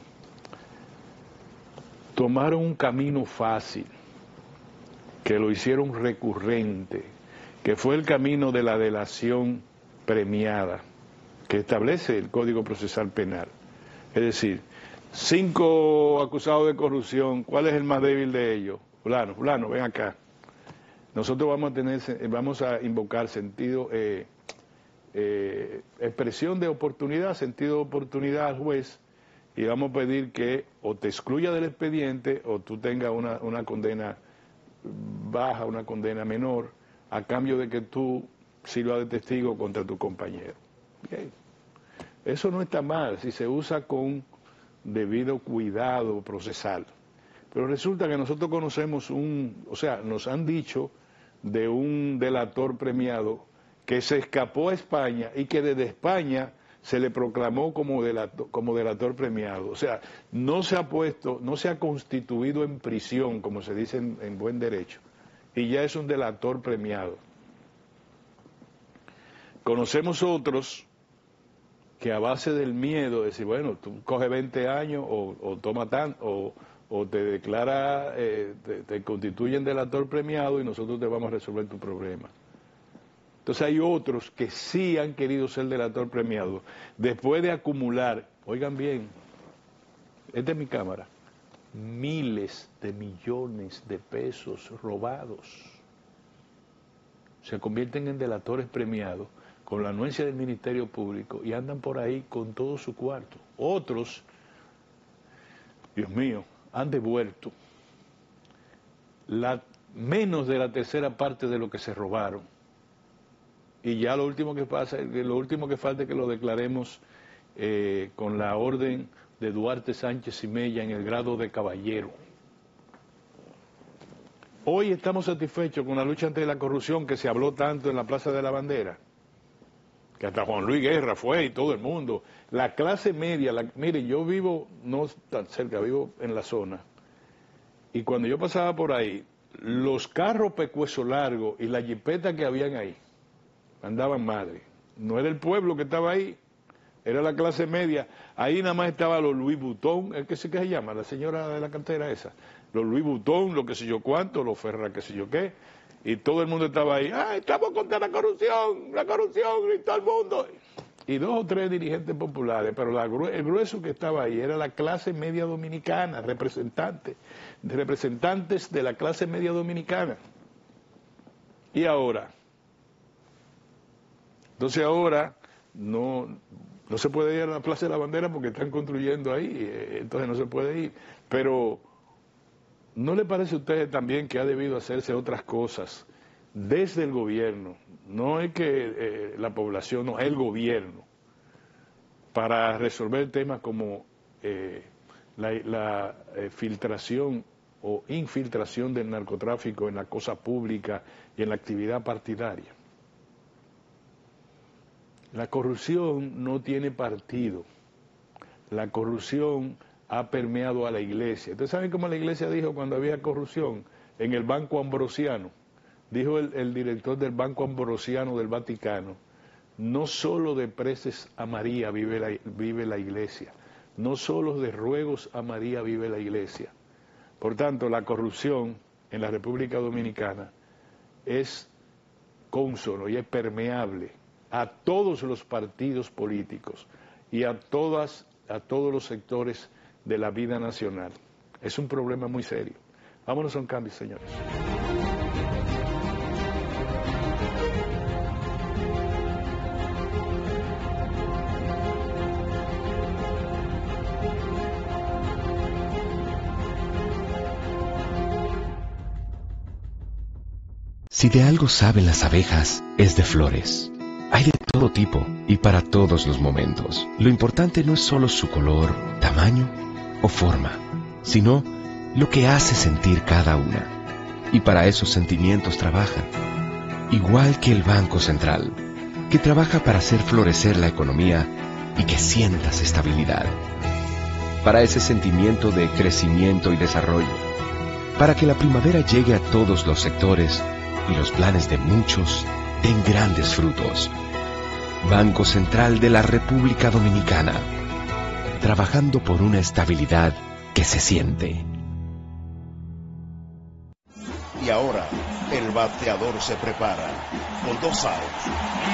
tomaron un camino fácil, que lo hicieron recurrente, que fue el camino de la delación premiada, que establece el Código Procesal Penal. Es decir, cinco acusados de corrupción, ¿cuál es el más débil de ellos? Fulano, fulano, ven acá. Nosotros vamos a tener, vamos a invocar sentido, eh, eh, expresión de oportunidad, sentido de oportunidad al juez, y vamos a pedir que o te excluya del expediente o tú tengas una, una condena baja, una condena menor, a cambio de que tú sirvas de testigo contra tu compañero. Bien. Eso no está mal si se usa con debido cuidado procesal. Pero resulta que nosotros conocemos un, o sea, nos han dicho de un delator premiado que se escapó a España y que desde España se le proclamó como delator, como delator premiado. O sea, no se ha puesto, no se ha constituido en prisión, como se dice en, en buen derecho, y ya es un delator premiado. Conocemos otros que a base del miedo, de decir, bueno, tú coges veinte años o, o toma tan, o, o te declara, eh, te, te constituyen delator premiado y nosotros te vamos a resolver tu problema. Entonces hay otros que sí han querido ser delator premiado, después de acumular, oigan bien, esta es mi cámara, miles de millones de pesos robados. Se convierten en delatores premiados con la anuencia del Ministerio Público y andan por ahí con todo su cuarto. Otros, Dios mío, han devuelto la, menos de la tercera parte de lo que se robaron. Y ya lo último que pasa, lo último que falta es que lo declaremos eh, con la orden de Duarte Sánchez y Mella en el grado de caballero. Hoy estamos satisfechos con la lucha ante la corrupción que se habló tanto en la Plaza de la Bandera, que hasta Juan Luis Guerra fue y todo el mundo. La clase media, la, mire, yo vivo no tan cerca, vivo en la zona, y cuando yo pasaba por ahí, los carros pecueso largo y la jipeta que habían ahí, andaban madre. No era el pueblo que estaba ahí, era la clase media. Ahí nada más estaba los Louis Vuitton, el que se, que se llama, la señora de la cantera esa, los Louis Vuitton, lo que sé yo cuánto, los Ferra, que sé yo qué, y todo el mundo estaba ahí, ¡ay, estamos contra la corrupción, la corrupción, y todo el mundo! y dos o tres dirigentes populares, pero la, el grueso que estaba ahí era la clase media dominicana, representantes, representantes de la clase media dominicana. Y ahora, entonces ahora no, no se puede ir a la Plaza de la Bandera porque están construyendo ahí, entonces no se puede ir. Pero, ¿no le parece a ustedes también que ha debido hacerse otras cosas desde el gobierno? No es que eh, la población, no, el gobierno, para resolver temas como eh, la, la eh, filtración o infiltración del narcotráfico en la cosa pública y en la actividad partidaria. La corrupción no tiene partido. La corrupción ha permeado a la iglesia. ¿Ustedes saben cómo la iglesia dijo cuando había corrupción? En el Banco Ambrosiano. Dijo el, el director del Banco Ambrosiano del Vaticano, no solo de preces a María vive la, vive la iglesia, no solo de ruegos a María vive la iglesia. Por tanto, la corrupción en la República Dominicana es cónsono y es permeable a todos los partidos políticos y a, todas, a todos los sectores de la vida nacional. Es un problema muy serio. Vámonos a un cambio, señores. Si de algo saben las abejas, es de flores. Hay de todo tipo y para todos los momentos. Lo importante no es solo su color, tamaño o forma, sino lo que hace sentir cada una. Y para esos sentimientos trabajan. Igual que el Banco Central, que trabaja para hacer florecer la economía y que sientas estabilidad. Para ese sentimiento de crecimiento y desarrollo. Para que la primavera llegue a todos los sectores y los planes de muchos den grandes frutos. Banco Central de la República Dominicana, trabajando por una estabilidad que se siente. Y ahora, el bateador se prepara con dos outs.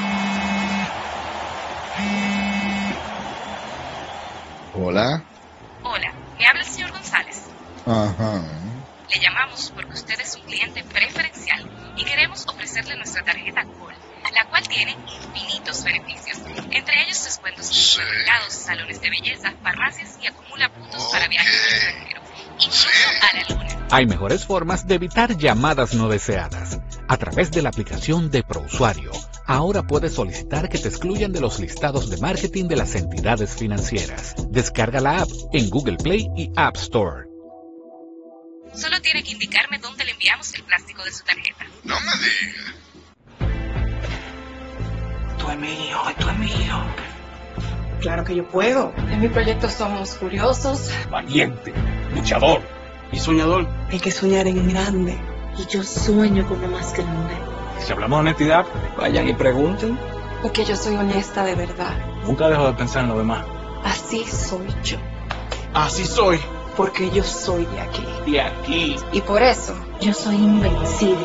Hola. Hola, me habla el señor González. Ajá. Le llamamos porque usted es un cliente preferencial y queremos ofrecerle nuestra tarjeta Gold, la cual tiene infinitos beneficios, entre ellos descuentos en Sí. supermercados, salones de belleza, farmacias y acumula puntos para Ok. viajes al extranjero, incluso Sí. a la luna. Hay mejores formas de evitar llamadas no deseadas. A través de la aplicación de ProUsuario, ahora puedes solicitar que te excluyan de los listados de marketing de las entidades financieras. Descarga la app en Google Play y App Store. Solo tiene que indicarme dónde le enviamos el plástico de su tarjeta. No me digas. Tú es mío, tú es mío. Claro que yo puedo. En mi proyecto somos curiosos. Valiente, luchador y soñador. Hay que soñar en grande. Y yo sueño como más grande. Si hablamos de honestidad, vayan y pregunten. Porque yo soy honesta de verdad. Nunca dejo de pensar en lo demás. Así soy yo. Así soy. Porque yo soy de aquí. De aquí. Y por eso Yo soy invencible.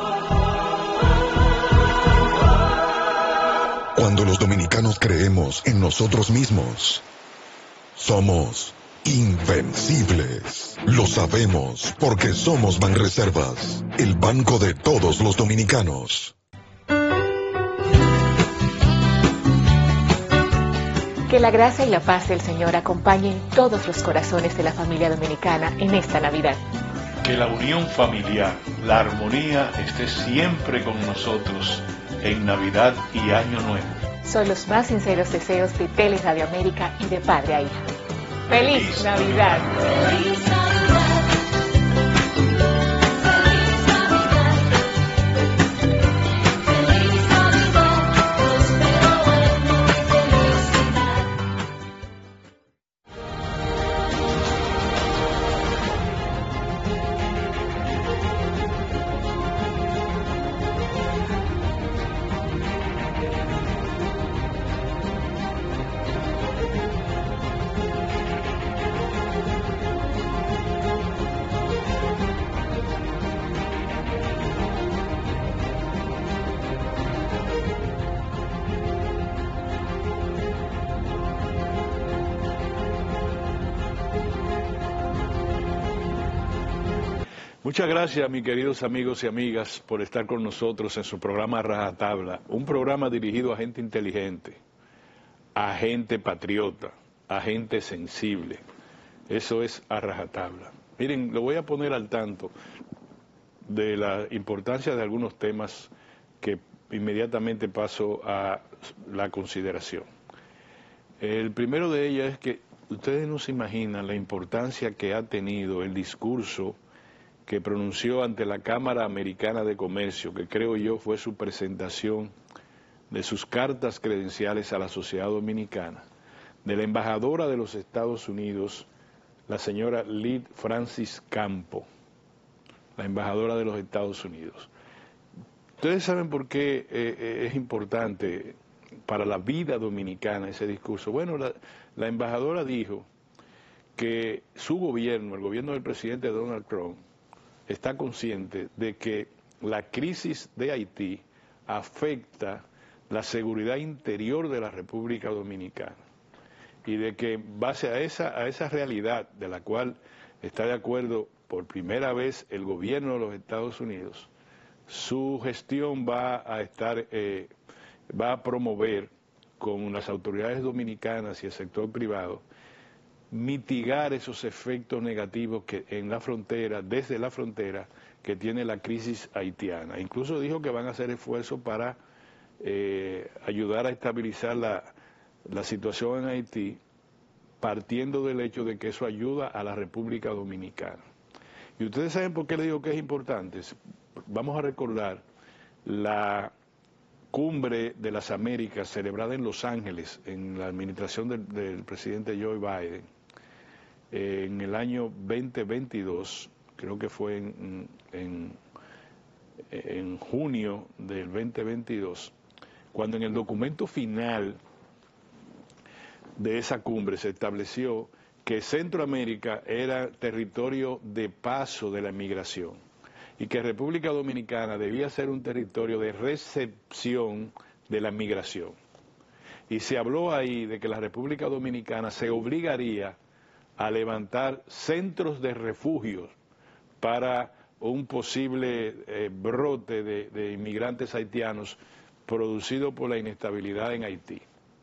Cuando los dominicanos creemos en nosotros mismos, somos invencibles. Lo sabemos porque somos Banreservas, el banco de todos los dominicanos. Que la gracia y la paz del Señor acompañen todos los corazones de la familia dominicana en esta Navidad. Que la unión familiar, la armonía esté siempre con nosotros en Navidad y Año Nuevo. Son los más sinceros deseos de Tele Radio América y de padre a hija. ¡Feliz, Feliz Navidad! Muchas gracias, mis queridos amigos y amigas, por estar con nosotros en su programa Rajatabla, un programa dirigido a gente inteligente, a gente patriota, a gente sensible. Eso es a Rajatabla. Miren, lo voy a poner al tanto de la importancia de algunos temas que inmediatamente paso a la consideración. El primero de ellos es que ustedes no se imaginan la importancia que ha tenido el discurso que pronunció ante la Cámara Americana de Comercio, que creo yo fue su presentación de sus cartas credenciales a la sociedad dominicana, de la embajadora de los Estados Unidos, la señora Lid Francis Campo, la embajadora de los Estados Unidos. Ustedes saben por qué eh, es importante para la vida dominicana ese discurso. Bueno, la, la embajadora dijo que su gobierno, el gobierno del presidente Donald Trump, está consciente de que la crisis de Haití afecta la seguridad interior de la República Dominicana y de que base a esa, a esa realidad de la cual está de acuerdo por primera vez el gobierno de los Estados Unidos, su gestión va a estar, eh, va a promover con las autoridades dominicanas y el sector privado mitigar esos efectos negativos que en la frontera, desde la frontera, que tiene la crisis haitiana. Incluso dijo que van a hacer esfuerzos para eh, ayudar a estabilizar la, la situación en Haití, partiendo del hecho de que eso ayuda a la República Dominicana. Y ustedes saben por qué le digo que es importante. Vamos a recordar la cumbre de las Américas celebrada en Los Ángeles, en la administración del, del presidente Joe Biden, en el año veinte veintidós, creo que fue en, en, en junio del veinte veintidós, cuando en el documento final de esa cumbre se estableció que Centroamérica era territorio de paso de la migración y que República Dominicana debía ser un territorio de recepción de la migración. Y se habló ahí de que la República Dominicana se obligaría a levantar centros de refugios para un posible eh, brote de, de inmigrantes haitianos producido por la inestabilidad en Haití.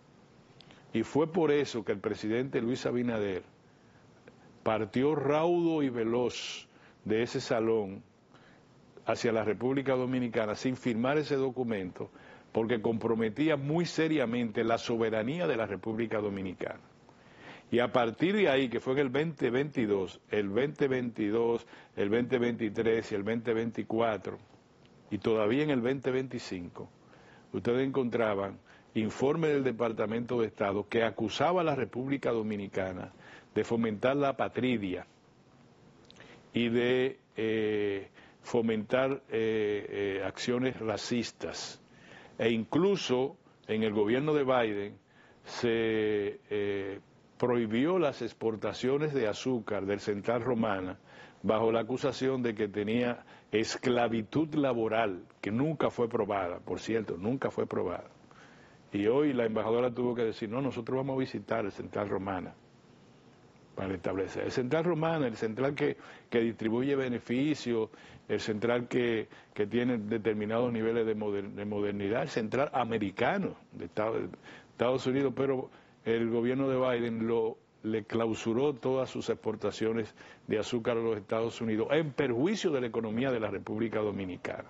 Y fue por eso que el presidente Luis Abinader partió raudo y veloz de ese salón hacia la República Dominicana sin firmar ese documento, porque comprometía muy seriamente la soberanía de la República Dominicana. Y a partir de ahí, que fue en el veinte veintidós, el veinte veintidós, el veinte veintitrés y el veinte veinticuatro, y todavía en el veinte veinticinco, ustedes encontraban informe del Departamento de Estado que acusaba a la República Dominicana de fomentar la apatridia y de eh, fomentar eh, eh, acciones racistas. E incluso en el gobierno de Biden se eh, prohibió las exportaciones de azúcar del Central Romana bajo la acusación de que tenía esclavitud laboral, que nunca fue probada, por cierto, nunca fue probada. Y hoy la embajadora tuvo que decir, no, nosotros vamos a visitar el Central Romana para establecer. El Central Romana, el central que, que distribuye beneficios, el central que, que tiene determinados niveles de, moder, de modernidad, el central americano de Estados, de Estados Unidos, pero el gobierno de Biden lo, le clausuró todas sus exportaciones de azúcar a los Estados Unidos en perjuicio de la economía de la República Dominicana.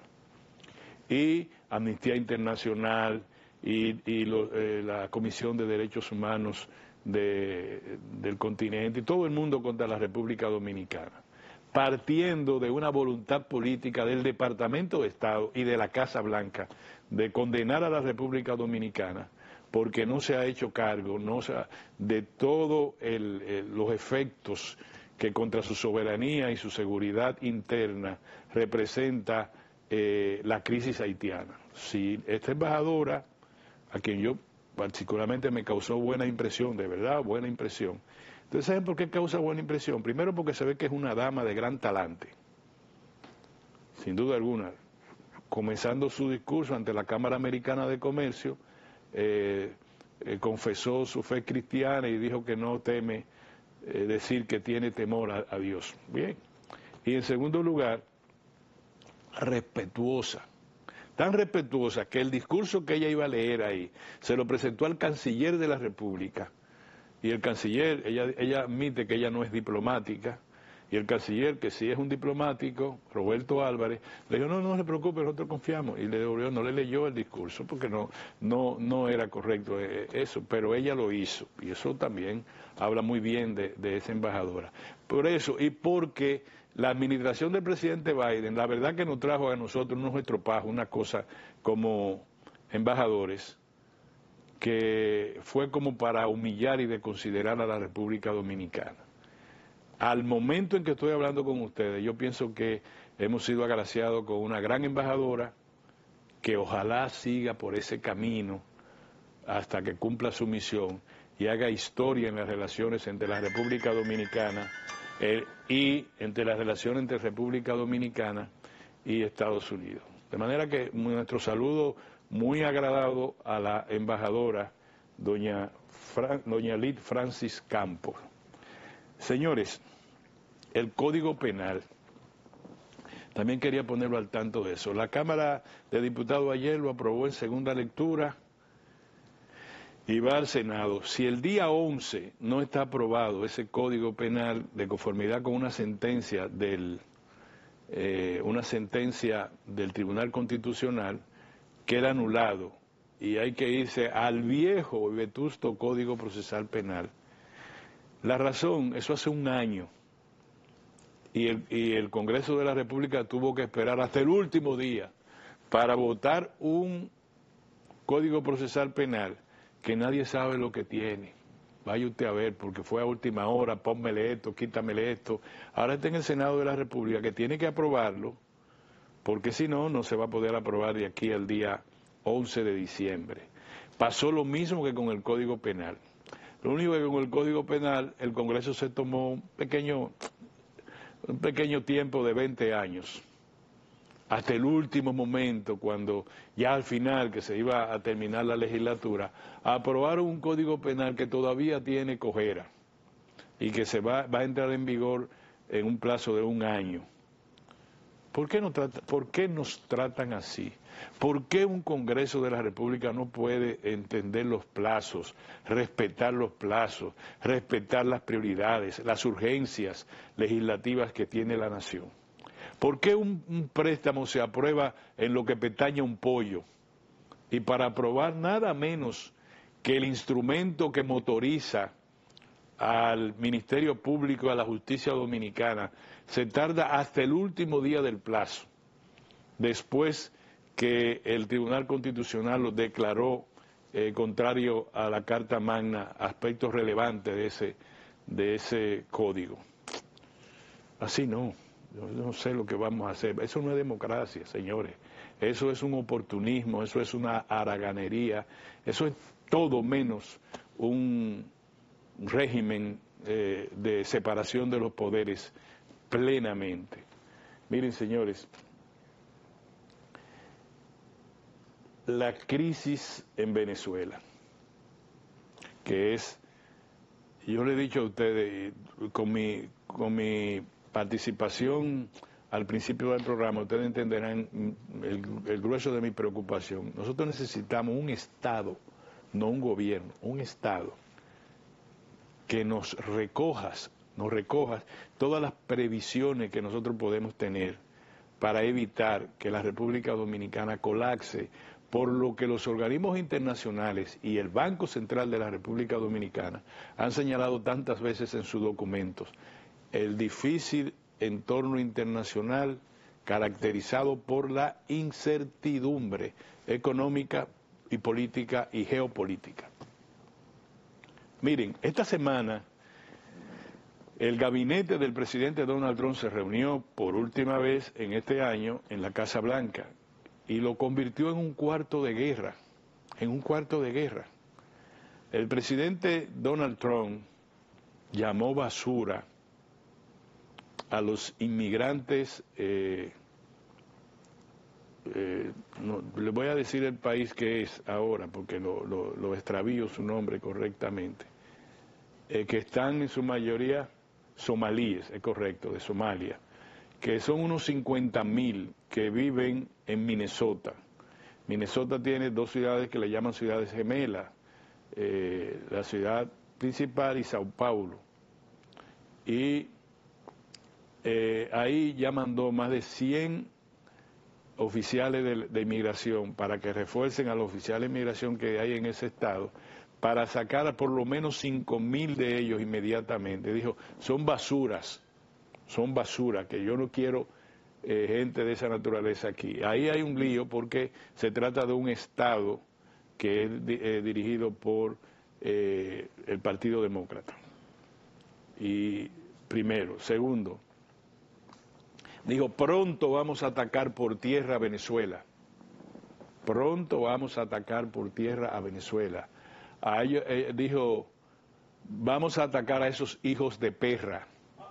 Y Amnistía Internacional y, y lo, eh, la Comisión de Derechos Humanos de, del continente y todo el mundo contra la República Dominicana, partiendo de una voluntad política del Departamento de Estado y de la Casa Blanca de condenar a la República Dominicana porque no se ha hecho cargo no se ha, de todos los efectos que contra su soberanía y su seguridad interna representa eh, la crisis haitiana. Si esta embajadora, a quien yo particularmente me causó buena impresión, de verdad, buena impresión. Entonces, ¿saben por qué causa buena impresión? Primero porque se ve que es una dama de gran talante, sin duda alguna. Comenzando su discurso ante la Cámara Americana de Comercio, eh, eh, confesó su fe cristiana y dijo que no teme eh, decir que tiene temor a, a Dios. Bien. Y en segundo lugar, respetuosa. Tan respetuosa que el discurso que ella iba a leer ahí se lo presentó al canciller de la República. Y el canciller, ella, ella admite que ella no es diplomática, y el canciller, que sí es un diplomático, Roberto Álvarez, le dijo, no, no se preocupe, nosotros confiamos. Y le devolvió, no le leyó el discurso, porque no, no, no era correcto eso, pero ella lo hizo. Y eso también habla muy bien de, de esa embajadora. Por eso, y porque la administración del presidente Biden, la verdad que nos trajo a nosotros unos estropajos, una cosa como embajadores, que fue como para humillar y desconsiderar a la República Dominicana. Al momento en que estoy hablando con ustedes, yo pienso que hemos sido agraciados con una gran embajadora que ojalá siga por ese camino hasta que cumpla su misión y haga historia en las relaciones entre la República Dominicana eh, y entre las relaciones entre República Dominicana y Estados Unidos. De manera que nuestro saludo muy agradado a la embajadora doña, Fran, doña Lid Francis Campos. Señores, el Código Penal, también quería ponerlo al tanto de eso. La Cámara de Diputados ayer lo aprobó en segunda lectura y va al Senado. Si el día once no está aprobado ese Código Penal de conformidad con una sentencia del, eh, una sentencia del Tribunal Constitucional, queda anulado y hay que irse al viejo y vetusto Código Procesal Penal. La razón, eso hace un año, y el, y el Congreso de la República tuvo que esperar hasta el último día para votar un Código Procesal Penal que nadie sabe lo que tiene. Vaya usted a ver, porque fue a última hora, pónmele esto, quítamele esto. Ahora está en el Senado de la República, que tiene que aprobarlo, porque si no, no se va a poder aprobar de aquí al día once de diciembre. Pasó lo mismo que con el Código Penal. Lo único que con el Código Penal el Congreso se tomó un pequeño, un pequeño tiempo de veinte años, hasta el último momento, cuando ya al final que se iba a terminar la legislatura, aprobaron un Código Penal que todavía tiene cojera y que se va, va a entrar en vigor en un plazo de un año. ¿Por qué, no trata, ¿Por qué nos tratan así? ¿Por qué un Congreso de la República no puede entender los plazos, respetar los plazos, respetar las prioridades, las urgencias legislativas que tiene la nación? ¿Por qué un, un préstamo se aprueba en lo que pestaña un pollo? Y para aprobar nada menos que el instrumento que motoriza al Ministerio Público, a la Justicia Dominicana, se tarda hasta el último día del plazo, después que el Tribunal Constitucional lo declaró eh, contrario a la Carta Magna, aspectos relevantes de ese, de ese código. Así no, yo no sé lo que vamos a hacer. Eso no es democracia, señores. Eso es un oportunismo, eso es una haraganería, eso es todo menos un régimen eh, de separación de los poderes plenamente. Miren, señores, la crisis en Venezuela, que es, yo le he dicho a ustedes, con mi, con mi participación al principio del programa, ustedes entenderán el, el grueso de mi preocupación. Nosotros necesitamos un Estado, no un gobierno, un Estado que nos recojas, nos recojas todas las previsiones que nosotros podemos tener para evitar que la República Dominicana colapse por lo que los organismos internacionales y el Banco Central de la República Dominicana han señalado tantas veces en sus documentos: el difícil entorno internacional caracterizado por la incertidumbre económica y política y geopolítica. Miren, esta semana el gabinete del presidente Donald Trump se reunió por última vez en este año en la Casa Blanca y lo convirtió en un cuarto de guerra, en un cuarto de guerra. El presidente Donald Trump llamó basura a los inmigrantes, eh, eh, no, le voy a decir el país que es ahora, porque lo, lo, lo extravío su nombre correctamente, eh, que están en su mayoría somalíes, es correcto, de Somalia, que son unos cincuenta mil que viven en Minnesota. Minnesota tiene dos ciudades que le llaman ciudades gemelas, eh, la ciudad principal y Sao Paulo. Y eh, ahí ya mandó más de cien oficiales de, de inmigración para que refuercen a los oficiales de inmigración que hay en ese estado, para sacar a por lo menos cinco mil de ellos inmediatamente. Dijo, son basuras, son basuras, que yo no quiero eh, gente de esa naturaleza aquí. Ahí hay un lío porque se trata de un estado que es eh, dirigido por eh, el Partido Demócrata. Y primero. Segundo, dijo, pronto vamos a atacar por tierra a Venezuela. Pronto vamos a atacar por tierra a Venezuela. A ellos, eh, dijo, vamos a atacar a esos hijos de perra.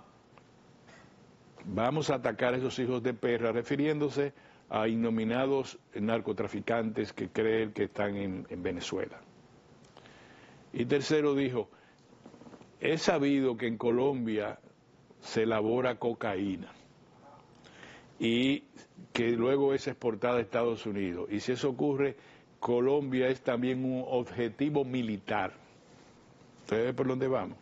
Vamos a atacar a esos hijos de perra, refiriéndose a innominados narcotraficantes que creen que están en, en Venezuela. Y tercero dijo, he sabido que en Colombia se elabora cocaína y que luego es exportada a Estados Unidos. Y si eso ocurre, Colombia es también un objetivo militar. ¿Ustedes ven por dónde vamos?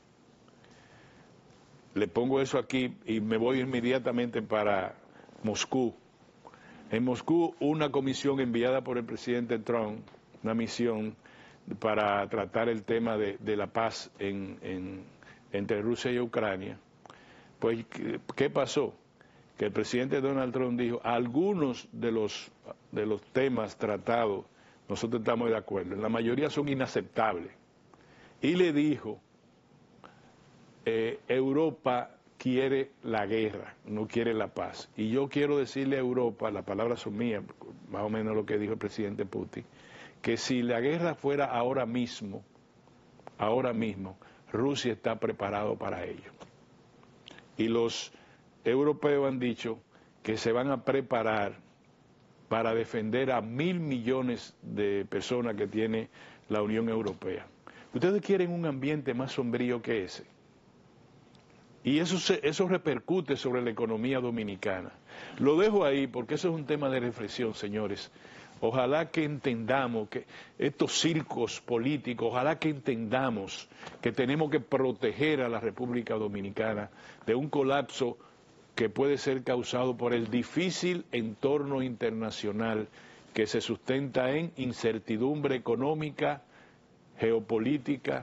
Le pongo eso aquí y me voy inmediatamente para Moscú. En Moscú, una comisión enviada por el presidente Trump, una misión para tratar el tema de, de la paz en, en, entre Rusia y Ucrania. Pues, ¿qué, qué pasó? Que el presidente Donald Trump dijo, algunos de los, de los temas tratados, nosotros estamos de acuerdo, la mayoría son inaceptables. Y le dijo, eh, Europa quiere la guerra, no quiere la paz. Y yo quiero decirle a Europa, las palabras son mías, más o menos lo que dijo el presidente Putin, que si la guerra fuera ahora mismo, ahora mismo, Rusia está preparado para ello. Y los europeos han dicho que se van a preparar para defender a mil millones de personas que tiene la Unión Europea. Ustedes quieren un ambiente más sombrío que ese. Y eso, se, eso repercute sobre la economía dominicana. Lo dejo ahí porque eso es un tema de reflexión, señores. Ojalá que entendamos que estos circos políticos, ojalá que entendamos que tenemos que proteger a la República Dominicana de un colapso que puede ser causado por el difícil entorno internacional que se sustenta en incertidumbre económica, geopolítica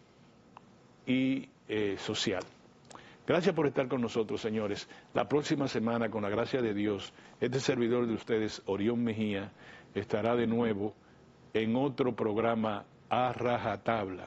y eh, social. Gracias por estar con nosotros, señores. La próxima semana, con la gracia de Dios, este servidor de ustedes, Orión Mejía, estará de nuevo en otro programa a rajatabla.